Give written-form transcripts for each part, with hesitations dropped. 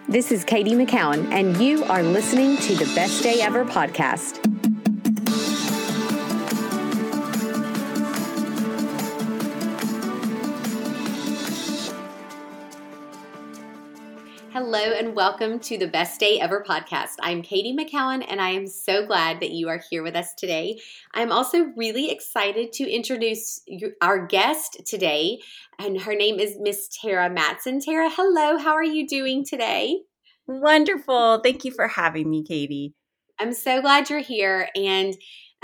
This is Katie McCowan, and you are listening to the Best Day Ever podcast. Hello and welcome to the Best Day Ever podcast. I'm Katie McCowan and I am so glad that you are here with us today. I'm also really excited to introduce our guest today, and her name is Miss Tara Matson. Tara, hello, how are you doing today? Wonderful. Thank you for having me, Katie. I'm so glad you're here, and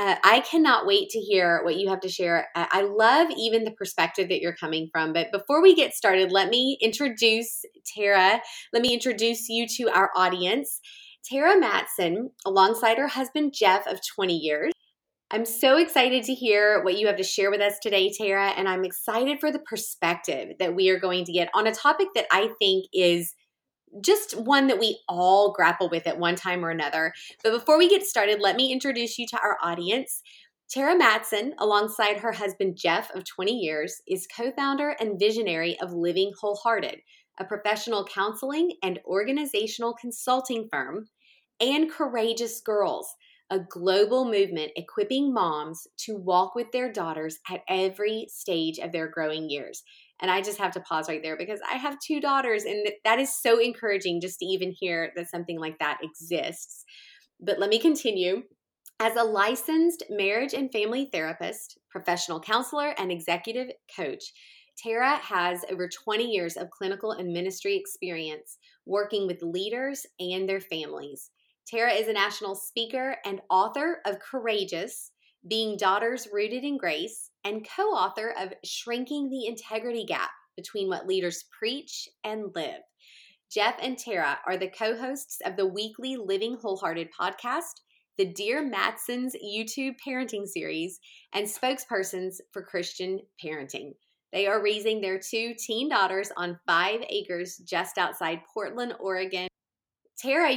I cannot wait to hear what you have to share. I love even the perspective that you're coming from. But before we get started, let me introduce Tara. Let me introduce you to our audience. Tara Matson, alongside her husband Jeff of 20 years. I'm so excited to hear what you have to share with us today, Tara, and I'm excited for the perspective that we are going to get on a topic that I think is just one that we all grapple with at one time or another. But before we get started, let me introduce you to our audience. Tara Matson, alongside her husband Jeff of 20 years, is co-founder and visionary of Living Wholehearted, a professional counseling and organizational consulting firm, and Courageous Girls, a global movement equipping moms to walk with their daughters at every stage of their growing years. And I just have to pause right there because I have two daughters, and that is so encouraging just to even hear that something like that exists. But let me continue. As a licensed marriage and family therapist, professional counselor, and executive coach, Tara has over 20 years of clinical and ministry experience working with leaders and their families. Tara is a national speaker and author of Courageous, Being Daughters Rooted in Grace, and co-author of Shrinking the Integrity Gap Between What Leaders Preach and Live. Jeff and Tara are the co-hosts of the weekly Living Wholehearted podcast, the Dear Matsons YouTube parenting series, and spokespersons for Christian parenting. They are raising their two teen daughters on 5 acres just outside Portland, Oregon. Tara,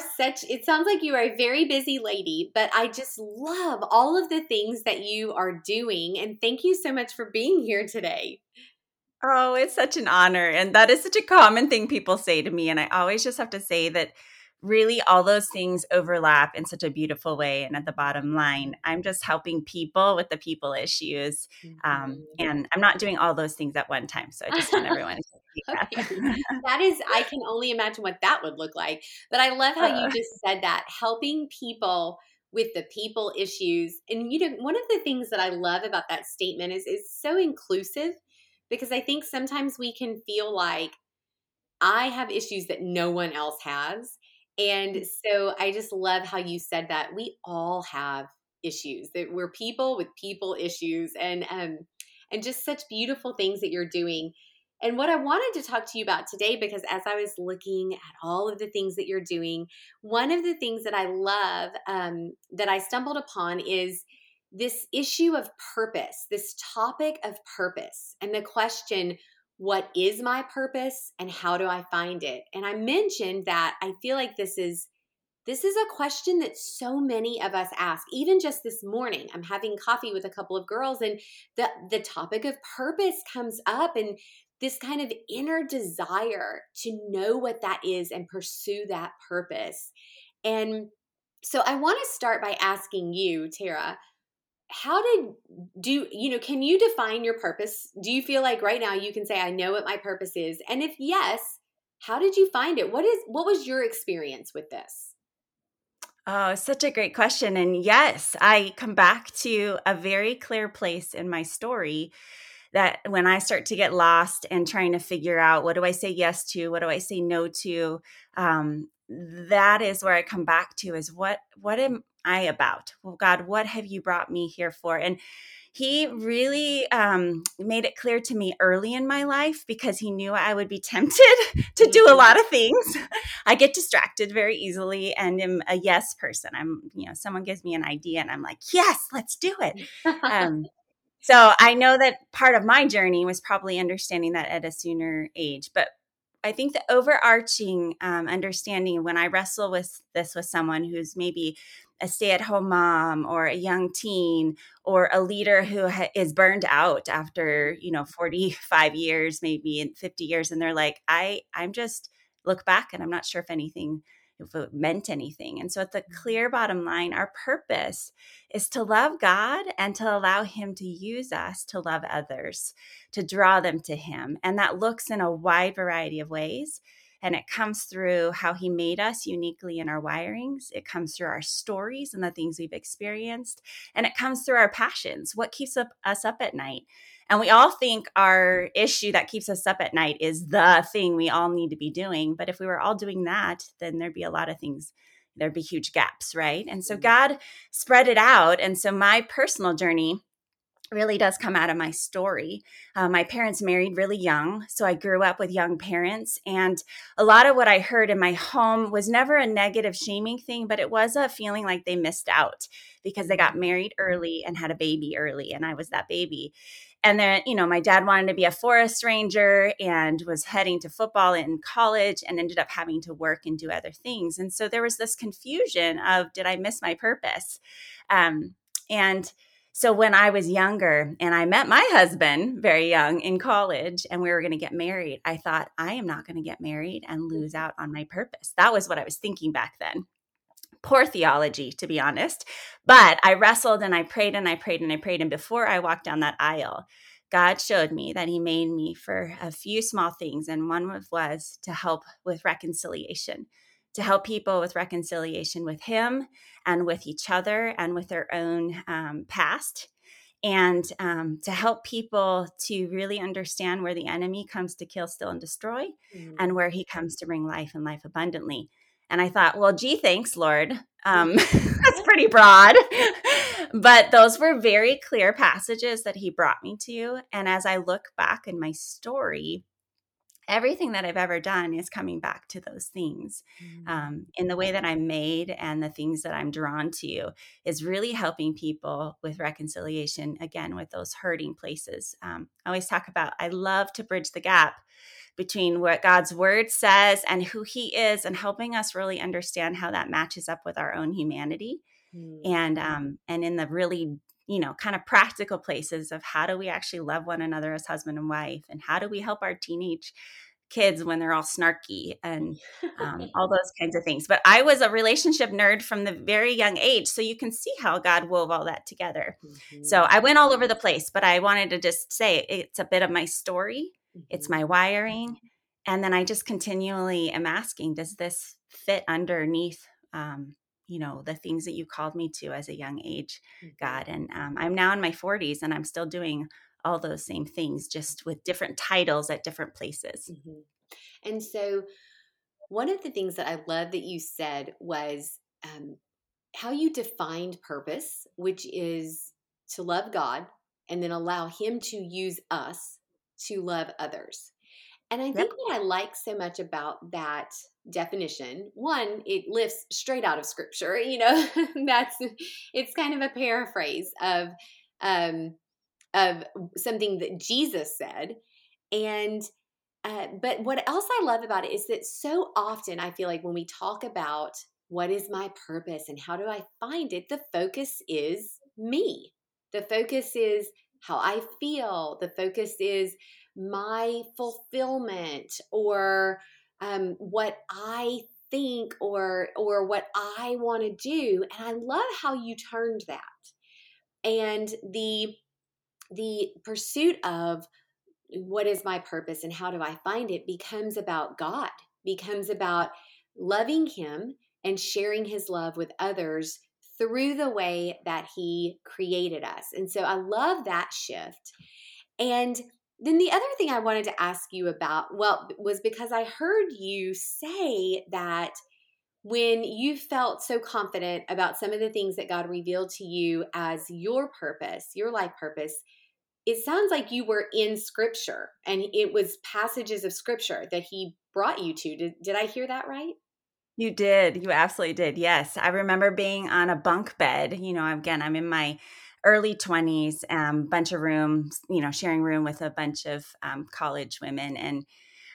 it sounds like you are a very busy lady, but I just love all of the things that you are doing. And thank you so much for being here today. Oh, it's such an honor. And that is such a common thing people say to me. And I always just have to say that really all those things overlap in such a beautiful way. And at the bottom line, I'm just helping people with the people issues. And I'm not doing all those things at one time. So I just want everyone to see that. Okay. I can only imagine what that would look like. But I love how you just said that, helping people with the people issues. And one of the things that I love about that statement is so inclusive, because I think sometimes we can feel like I have issues that no one else has. And so I just love how you said that we all have issues, that we're people with people issues, and just such beautiful things that you're doing. And what I wanted to talk to you about today, because as I was looking at all of the things that you're doing, one of the things that I love that I stumbled upon is this issue of purpose, this topic of purpose, and the question, what is my purpose and how do I find it? And I mentioned that I feel like this is a question that so many of us ask. Even just this morning, I'm having coffee with a couple of girls, and the topic of purpose comes up, and this kind of inner desire to know what that is and pursue that purpose. And so I want to start by asking you, Tara, can you define your purpose? Do you feel like right now you can say, I know what my purpose is? And if yes, how did you find it? What was your experience with this? Oh, such a great question. And yes, I come back to a very clear place in my story that when I start to get lost and trying to figure out, what do I say yes to? What do I say no to? That is where I come back to, is what am I about? Well, God, what have you brought me here for? And he really made it clear to me early in my life, because he knew I would be tempted to do a lot of things. I get distracted very easily and am a yes person. Someone gives me an idea and I'm like, yes, let's do it. So I know that part of my journey was probably understanding that at a sooner age. But I think the overarching understanding, when I wrestle with this with someone who's maybe a stay-at-home mom or a young teen or a leader who is burned out after 45 years, maybe in 50 years, and they're like, I'm just look back and I'm not sure if it meant anything. And so at the clear bottom line, our purpose is to love God and to allow him to use us to love others, to draw them to him. And that looks in a wide variety of ways. And it comes through how he made us uniquely in our wirings. It comes through our stories and the things we've experienced. And it comes through our passions. What keeps us up at night? And we all think our issue that keeps us up at night is the thing we all need to be doing. But if we were all doing that, then there'd be a lot of things, there'd be huge gaps, right? And so God spread it out. And so my personal journey really does come out of my story. My parents married really young, so I grew up with young parents. And a lot of what I heard in my home was never a negative shaming thing, but it was a feeling like they missed out because they got married early and had a baby early, and I was that baby. And then, my dad wanted to be a forest ranger and was heading to football in college and ended up having to work and do other things. And so there was this confusion of, did I miss my purpose? And so when I was younger and I met my husband very young in college and we were going to get married, I thought, I am not going to get married and lose out on my purpose. That was what I was thinking back then. Poor theology, to be honest. But I wrestled and I prayed and I prayed and I prayed. And before I walked down that aisle, God showed me that he made me for a few small things. And one was to help with reconciliation, to help people with reconciliation with him and with each other and with their own past. And to help people to really understand where the enemy comes to kill, steal, and destroy, and where he comes to bring life and life abundantly. And I thought, well, gee, thanks, Lord. That's pretty broad. But those were very clear passages that he brought me to. And as I look back in my story, everything that I've ever done is coming back to those things. In the way that I'm made and the things that I'm drawn to is really helping people with reconciliation, again, with those hurting places. I always talk about, I love to bridge the gap between what God's word says and who he is, and helping us really understand how that matches up with our own humanity. And in the really, kind of practical places of how do we actually love one another as husband and wife, and how do we help our teenage kids when they're all snarky and all those kinds of things. But I was a relationship nerd from the very young age, so you can see how God wove all that together. So I went all over the place, but I wanted to just say it's a bit of my story. It's my wiring. And then I just continually am asking, does this fit underneath, the things that you called me to as a young age, God? And I'm now in my 40s and I'm still doing all those same things, just with different titles at different places. And so one of the things that I love that you said was how you defined purpose, which is to love God and then allow him to use us to love others. And I think what I like so much about that definition, one, it lifts straight out of scripture, it's kind of a paraphrase of something that Jesus said. And but what else I love about it is that so often I feel like when we talk about what is my purpose and how do I find it, the focus is me. The focus is how I feel. The focus is my fulfillment, or what I think, or what I want to do. And I love how you turned that. And the pursuit of what is my purpose and how do I find it becomes about God, becomes about loving him and sharing his love with others through the way that he created us. And so I love that shift. And then the other thing I wanted to ask you about, was because I heard you say that when you felt so confident about some of the things that God revealed to you as your purpose, your life purpose, it sounds like you were in scripture and it was passages of scripture that he brought you to. Did I hear that right? You did. You absolutely did. Yes. I remember being on a bunk bed. Again, I'm in my early 20s, bunch of rooms, sharing room with a bunch of college women. And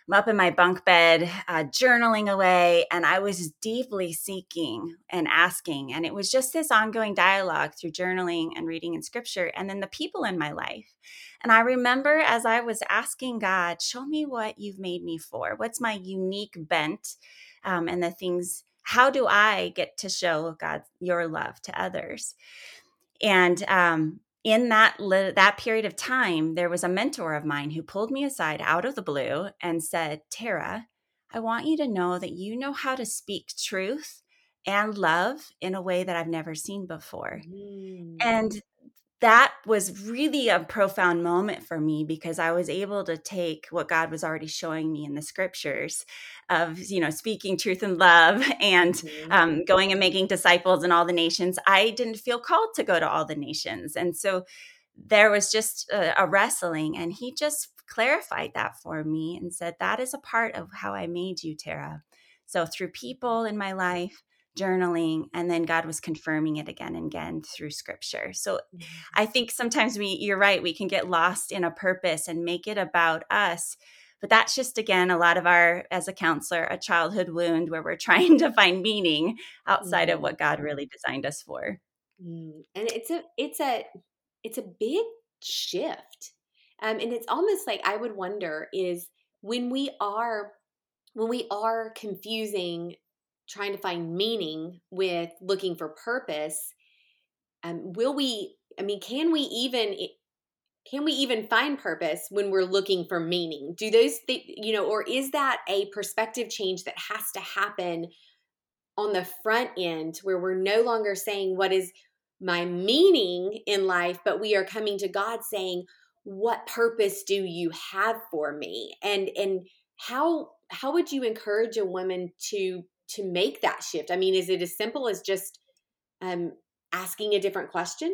I'm up in my bunk bed, journaling away, and I was deeply seeking and asking. And it was just this ongoing dialogue through journaling and reading in scripture, and then the people in my life. And I remember as I was asking God, show me what you've made me for. What's my unique bent, and the things, how do I get to show God your love to others? And in that period of time, there was a mentor of mine who pulled me aside out of the blue and said, Tara, I want you to know that you know how to speak truth and love in a way that I've never seen before. Mm. And that was really a profound moment for me, because I was able to take what God was already showing me in the scriptures of, speaking truth and love and Mhm. going and making disciples in all the nations. I didn't feel called to go to all the nations. And so there was just a wrestling, and he just clarified that for me and said, that is a part of how I made you, Tara. So through people in my life, journaling, and then God was confirming it again and again through scripture. So Mhm. I think sometimes you're right, we can get lost in a purpose and make it about us. But that's just, again, a lot of our, as a counselor, a childhood wound where we're trying to find meaning outside of Mhm. what God really designed us for. And it's a big shift. And it's almost like I would wonder is when we are confusing trying to find meaning with looking for purpose, will we I mean can we even find purpose when we're looking for meaning? Do those or is that a perspective change that has to happen on the front end where we're no longer saying what is my meaning in life, but we are coming to God saying, what purpose do you have for me? And how would you encourage a woman to make that shift? I mean, is it as simple as just um asking a different question?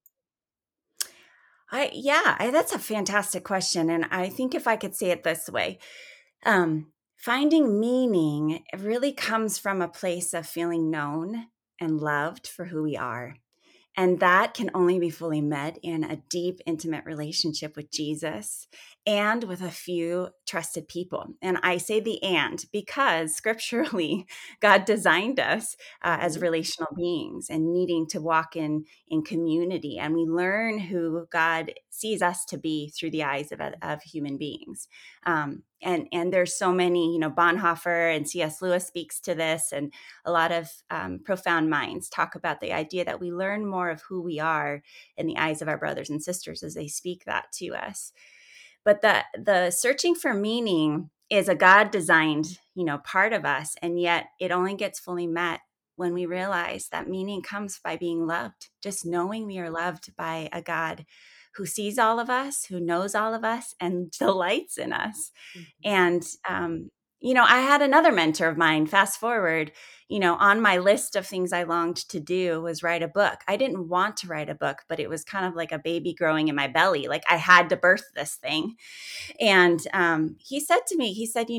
That's a fantastic question. And I think if I could say it this way, finding meaning really comes from a place of feeling known and loved for who we are. And that can only be fully met in a deep, intimate relationship with Jesus and with a few trusted people. And I say the and because scripturally, God designed us as Mhm. relational beings and needing to walk in community. And we learn who God sees us to be through the eyes of human beings. And there's so many, Bonhoeffer and C.S. Lewis speaks to this, and a lot of profound minds talk about the idea that we learn more of who we are in the eyes of our brothers and sisters as they speak that to us. But the searching for meaning is a God designed, part of us, and yet it only gets fully met when we realize that meaning comes by being loved, just knowing we are loved by a God who sees all of us, who knows all of us, and delights in us. Mhm. And, I had another mentor of mine, fast forward, on my list of things I longed to do was write a book. I didn't want to write a book, but it was kind of like a baby growing in my belly. Like I had to birth this thing. And he said to me, he said,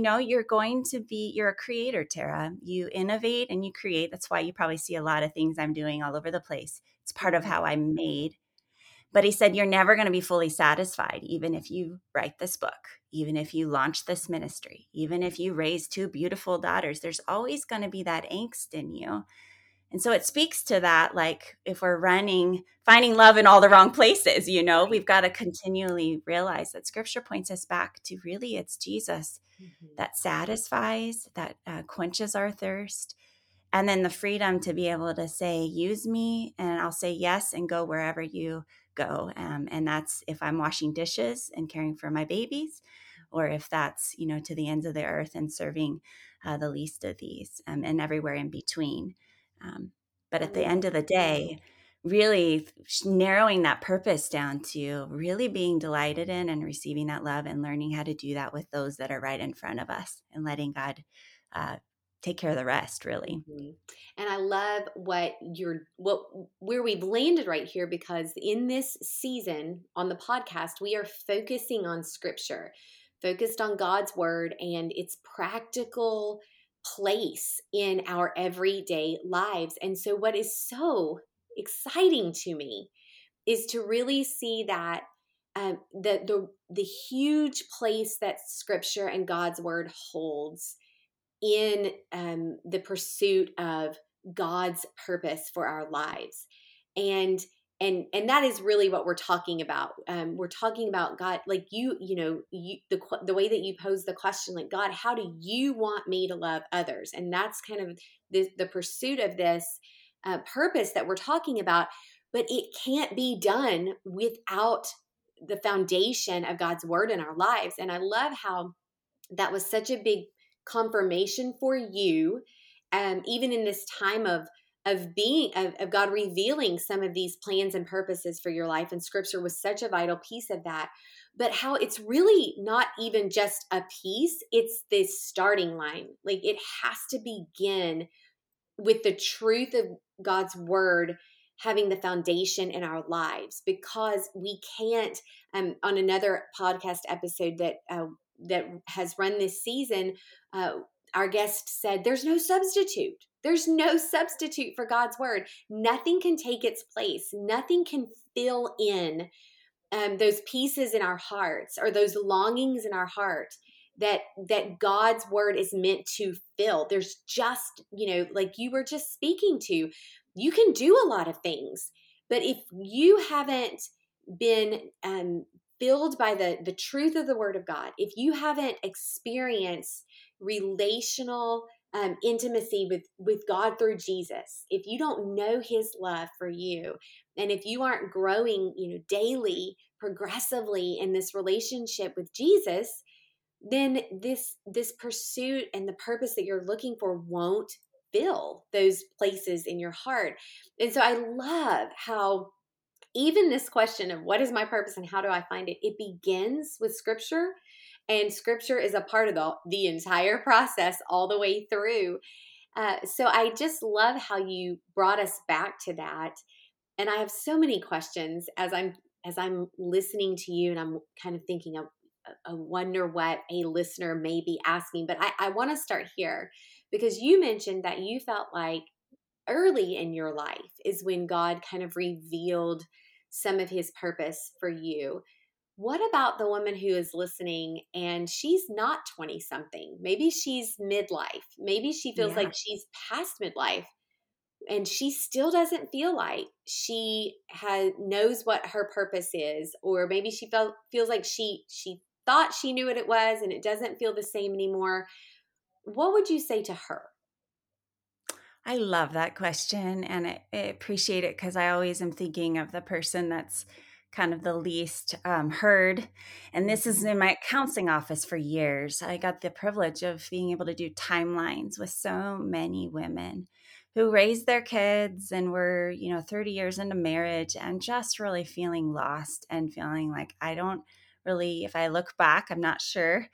you're a creator, Tara. You innovate and you create. That's why you probably see a lot of things I'm doing all over the place. It's part of Mhm. how I'm made. But he said, you're never going to be fully satisfied, even if you write this book, even if you launch this ministry, even if you raise two beautiful daughters, there's always going to be that angst in you. And so it speaks to that, like if we're finding love in all the wrong places, Right. we've got to continually realize that scripture points us back to really it's Jesus Mhm. that satisfies, that quenches our thirst. And then the freedom to be able to say, use me, and I'll say yes and go wherever you go. And that's if I'm washing dishes and caring for my babies, or if that's, to the ends of the earth and serving the least of these, and everywhere in between. But I at the love end of the day, really narrowing that purpose down to really being delighted in and receiving that love and learning how to do that with those that are right in front of us and letting God uh, take care of the rest, really. Mhm. And I love where we've landed right here because in this season on the podcast, we are focusing on scripture, focused on God's word and its practical place in our everyday lives. And so, what is so exciting to me is to really see that. the huge place that Scripture and God's Word holds in the pursuit of God's purpose for our lives. And that is really what we're talking about. We're talking about God, like the way that you pose the question, like, God, how do you want me to love others? And that's kind of the pursuit of this purpose that we're talking about. But it can't be done without the foundation of God's Word in our lives. And I love how that was such a big confirmation for you, even in this time of God revealing some of these plans and purposes for your life. And Scripture was such a vital piece of that. But how it's really not even just a piece, it's this starting line. Like, it has to begin with the truth of God's Word having the foundation in our lives, because we can't, on another podcast episode that has run this season, our guest said, there's no substitute. There's no substitute for God's Word. Nothing can take its place. Nothing can fill in those pieces in our hearts, or those longings in our heart that God's Word is meant to fill. There's just, like you were just speaking to, you can do a lot of things, but if you haven't been filled by the truth of the Word of God, if you haven't experienced relational intimacy with God through Jesus, if you don't know His love for you, and if you aren't growing, daily, progressively in this relationship with Jesus, then this pursuit and the purpose that you're looking for won't fill those places in your heart. And so I love how even this question of what is my purpose and how do I find it, it begins with Scripture, and Scripture is a part of the entire process all the way through. So I just love how you brought us back to that. And I have so many questions as I'm listening to you, and I'm kind of thinking of, I wonder what a listener may be asking. But I want to start here, because you mentioned that you felt like early in your life is when God kind of revealed some of His purpose for you. What about the woman who is listening and she's not 20 something? Maybe she's midlife. Maybe she feels like she's past midlife, and she still doesn't feel like she knows what her purpose is. Or maybe she feels like she thought she knew what it was and it doesn't feel the same anymore. What would you say to her? I love that question, and I appreciate it, because I always am thinking of the person that's kind of the least heard. And this is in my counseling office for years. I got the privilege of being able to do timelines with so many women who raised their kids and were, 30 years into marriage and just really feeling lost and feeling like, I don't really, if I look back, I'm not sure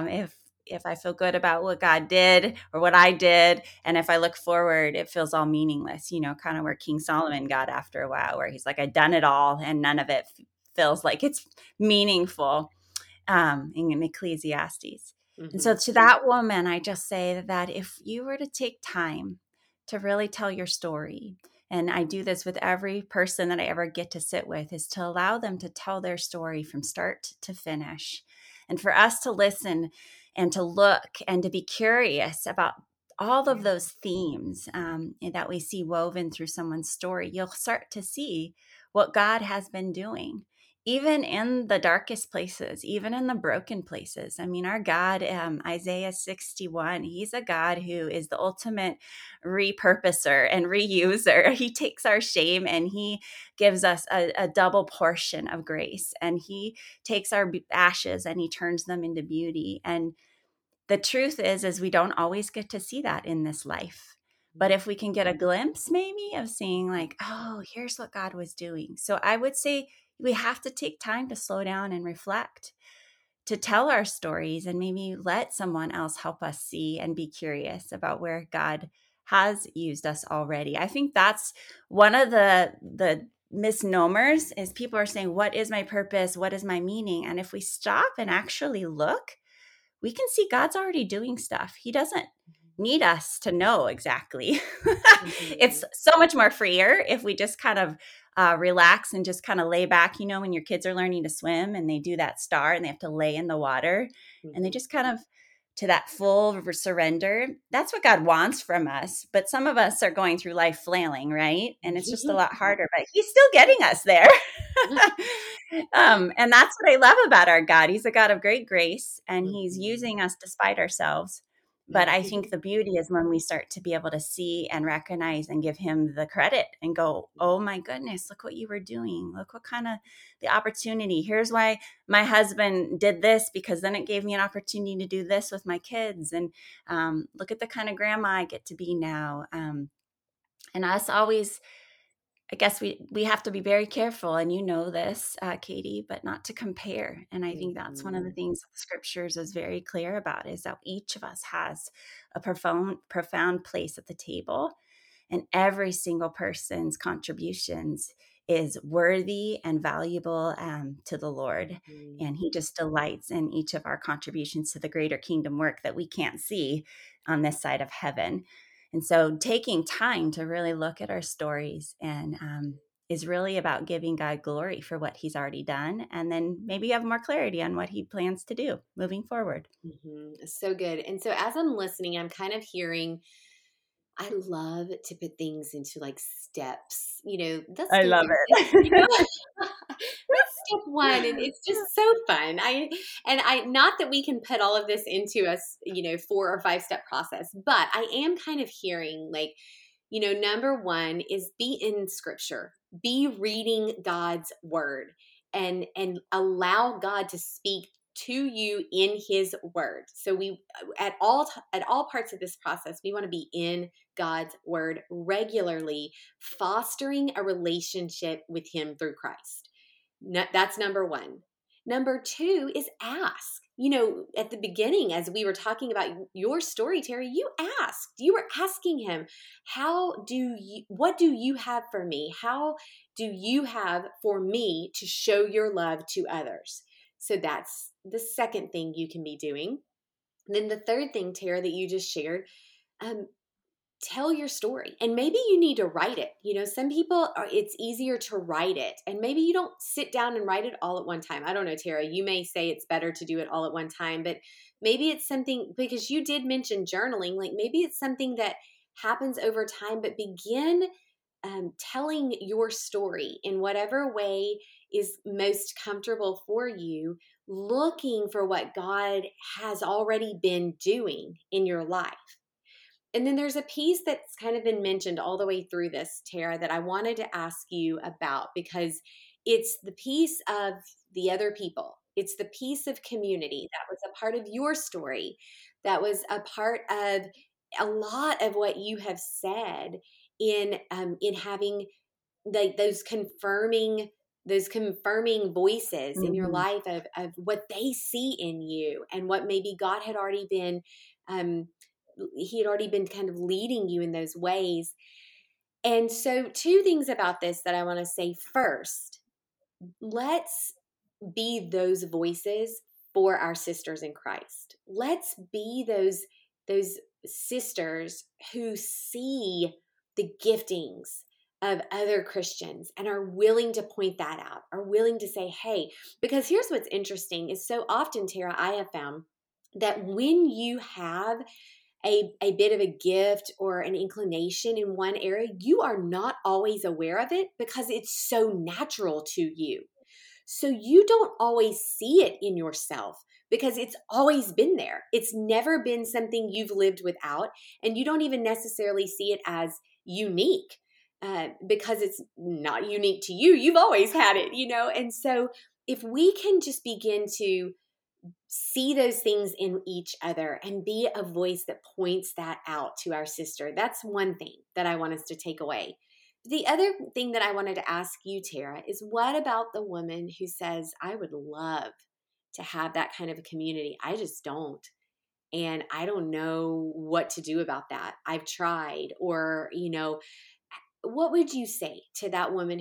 if I feel good about what God did or what I did. And if I look forward, it feels all meaningless, kind of where King Solomon got after a while, where he's like, I've done it all and none of it feels like it's meaningful, in Ecclesiastes. Mm-hmm. And so to that woman, I just say that if you were to take time to really tell your story, and I do this with every person that I ever get to sit with, is to allow them to tell their story from start to finish. And for us to listen and to look and to be curious about all of those themes that we see woven through someone's story, you'll start to see what God has been doing, even in the darkest places, even in the broken places. I mean, our God, Isaiah 61, He's a God who is the ultimate repurposer and reuser. He takes our shame and He gives us a double portion of grace. And He takes our ashes and He turns them into beauty. And the truth is we don't always get to see that in this life. But if we can get a glimpse maybe of seeing like, oh, here's what God was doing. So I would say we have to take time to slow down and reflect, to tell our stories, and maybe let someone else help us see and be curious about where God has used us already. I think that's one of the misnomers is people are saying, what is my purpose? What is my meaning? And if we stop and actually look, we can see God's already doing stuff. He doesn't need us to know exactly. It's so much more freer if we just kind of relax and just kind of lay back. When your kids are learning to swim and they do that start and they have to lay in the water and they Mhm. just kind of to that full surrender. That's what God wants from us. But some of us are going through life flailing, right? And it's just a lot harder, but He's still getting us there. And that's what I love about our God. He's a God of great grace, and He's Mhm. using us despite ourselves. But I think the beauty is when we start to be able to see and recognize and give Him the credit and go, oh my goodness, look what you were doing. Look what kind of the opportunity. Here's why my husband did this, because then it gave me an opportunity to do this with my kids. And look at the kind of grandma I get to be now. And us always, I guess we have to be very careful, and this, Katie, but not to compare. And I think that's one of the Mhm. things that the scriptures is very clear about, is that each of us has a profound place at the table, and every single person's contributions is worthy and valuable to the Lord. Mhm. And He just delights in each of our contributions to the greater kingdom work that we can't see on this side of heaven. And so taking time to really look at our stories and is really about giving God glory for what He's already done. And then maybe you have more clarity on what He plans to do moving forward. Mhm. So good. And so as I'm listening, I'm kind of hearing, I love to put things into like steps. Let's I go love through this. it. That's step one, and it's just so fun. I not that we can put all of this into a 4 or 5 step process, but I am kind of hearing like, number one is be in Scripture, be reading God's word, and allow God to speak to you in His word. So we at all parts of this process, we want to be in God's word regularly, fostering a relationship with Him through Christ. That's number one. Number two is ask. At the beginning, as we were talking about your story, Terry, you were asking Him, what do you have for me? How do you have for me to show your love to others? So that's the second thing you can be doing. And then the third thing, Tara, that you just shared, um, tell your story, and maybe you need to write it. Some people it's easier to write it, and maybe you don't sit down and write it all at one time. I don't know, Tara, you may say it's better to do it all at one time, but maybe it's something, because you did mention journaling, like maybe it's something that happens over time, but begin telling your story in whatever way is most comfortable for you, looking for what God has already been doing in your life. And then there's a piece that's kind of been mentioned all the way through this, Tara, that I wanted to ask you about, because it's the piece of the other people. It's the piece of community that was a part of your story, that was a part of a lot of what you have said in having like those confirming voices in your Mhm. life of what they see in you, and what maybe God had already been um, he had already been kind of leading you in those ways. And so, two things about this that I want to say. First, let's be those voices for our sisters in Christ. Let's be those sisters who see the giftings of other Christians and are willing to point that out, are willing to say, hey, because here's what's interesting is so often, Tara, I have found that when you have a bit of a gift or an inclination in one area, you are not always aware of it because it's so natural to you. So you don't always see it in yourself because it's always been there. It's never been something you've lived without, and you don't even necessarily see it as unique because it's not unique to you. You've always had it. And so if we can just begin to see those things in each other and be a voice that points that out to our sister. That's one thing that I want us to take away. The other thing that I wanted to ask you, Tara, is what about the woman who says, I would love to have that kind of a community? I just don't. And I don't know what to do about that. I've tried. Or, what would you say to that woman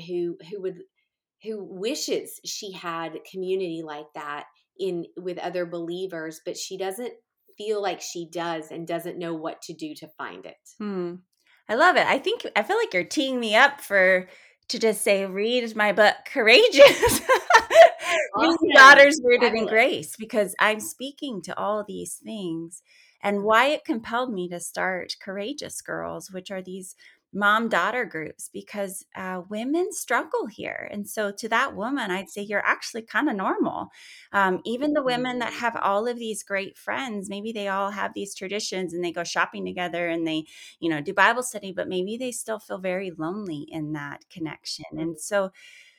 who wishes she had community like that in with other believers, but she doesn't feel like she does and doesn't know what to do to find it? I love it. I feel like you're teeing me up for to just say, read my book, Courageous. Read Awesome. Daughters Rooted in Fabulous. Grace, because I'm speaking to all these things and why it compelled me to start Courageous Girls, which are these mom-daughter groups, because women struggle here. And so to that woman, I'd say you're actually kind of normal. Even the women that have all of these great friends, maybe they all have these traditions and they go shopping together and they, do Bible study, but maybe they still feel very lonely in that connection. And so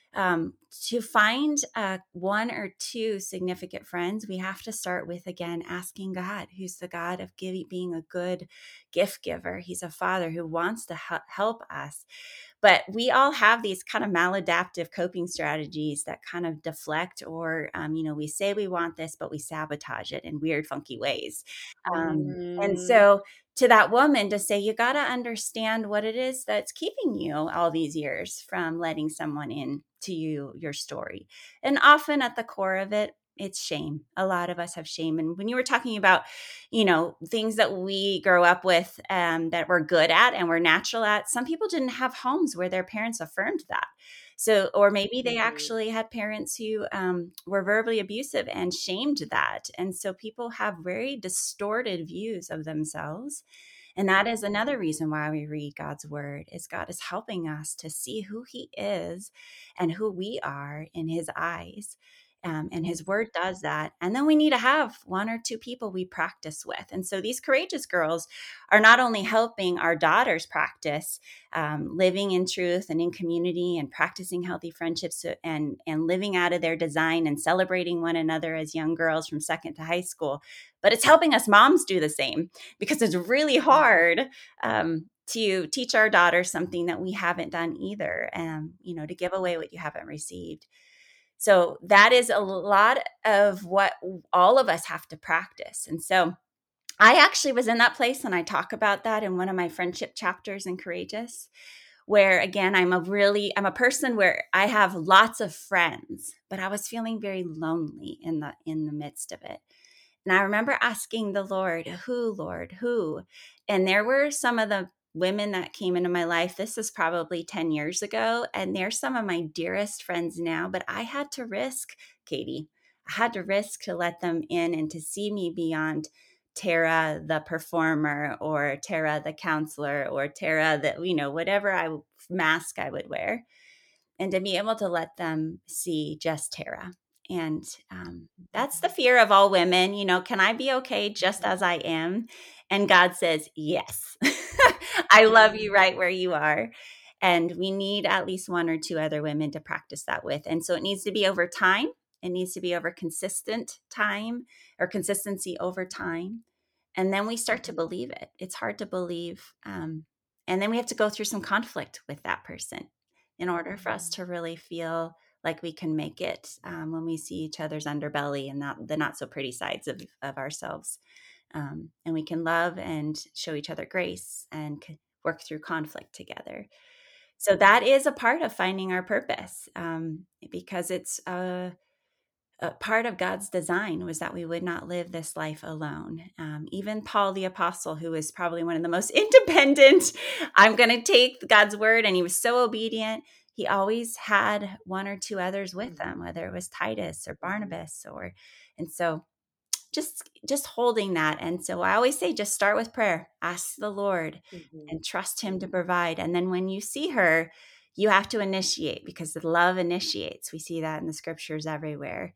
to find one or two significant friends, we have to start with, again, asking God, who's the God of being a good gift giver. He's a father who wants to help us. But we all have these kind of maladaptive coping strategies that kind of deflect, or, we say we want this, but we sabotage it in weird, funky ways. And so to that woman, to say, you got to understand what it is that's keeping you all these years from letting someone in to your story. And often at the core of it, it's shame. A lot of us have shame. And when you were talking about, things that we grow up with that we're good at and we're natural at, some people didn't have homes where their parents affirmed that. So, or maybe they actually had parents who were verbally abusive and shamed that. And so people have very distorted views of themselves. And that is another reason why we read God's word, is God is helping us to see who he is and who we are in his eyes. And his word does that. And then we need to have one or two people we practice with. And so these Courageous Girls are not only helping our daughters practice living in truth and in community and practicing healthy friendships and living out of their design and celebrating one another as young girls from second to high school, but it's helping us moms do the same, because it's really hard to teach our daughters something that we haven't done either, to give away what you haven't received. So that is a lot of what all of us have to practice. And so I actually was in that place, and I talk about that in one of my friendship chapters in Courageous, where again, I'm a person where I have lots of friends, but I was feeling very lonely in the midst of it. And I remember asking the Lord, Lord, who? And there were some of the women that came into my life. This is probably 10 years ago. And they're some of my dearest friends now. But I had to risk, Katie, I had to risk to let them in and to see me beyond Tara, the performer, or Tara, the counselor, or Tara, whatever mask I would wear, and to be able to let them see just Tara. And that's the fear of all women. Can I be okay just as I am? And God says, yes, I love you right where you are. And we need at least one or two other women to practice that with. And so it needs to be over time. It needs to be over consistent time, or consistency over time. And then we start to believe it. It's hard to believe. And then we have to go through some conflict with that person in order for us to really feel like we can make it when we see each other's underbelly and the not so pretty sides of ourselves. And we can love and show each other grace and work through conflict together. So that is a part of finding our purpose, because it's a part of God's design was that we would not live this life alone. Even Paul the Apostle, who is probably one of the most independent, I'm going to take God's word, and he was so obedient. He always had one or two others with him, whether it was Titus or Barnabas, and so just holding that. And so I always say, just start with prayer, ask the Lord, and trust him to provide. And then when you see her, you have to initiate, because the love initiates. We see that in the scriptures everywhere.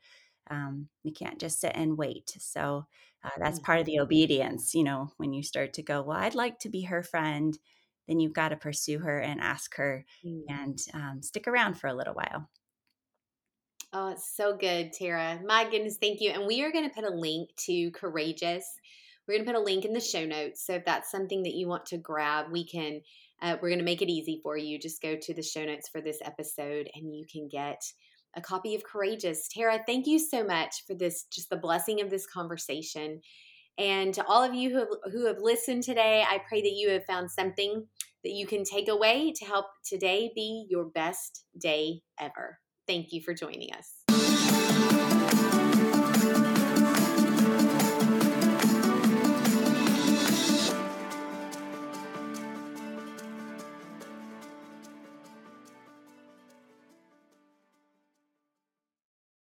We can't just sit and wait. So that's part of the obedience. When you start to go, well, I'd like to be her friend, then you've got to pursue her and ask her and stick around for a little while. Oh, it's so good, Tara. My goodness, thank you. And we are going to put a link to Courageous. We're going to put a link in the show notes. So if that's something that you want to grab, we're going to make it easy for you. Just go to the show notes for this episode and you can get a copy of Courageous. Tara, thank you so much for this, just the blessing of this conversation. And to all of you who have listened today, I pray that you have found something that you can take away to help today be your best day ever. Thank you for joining us.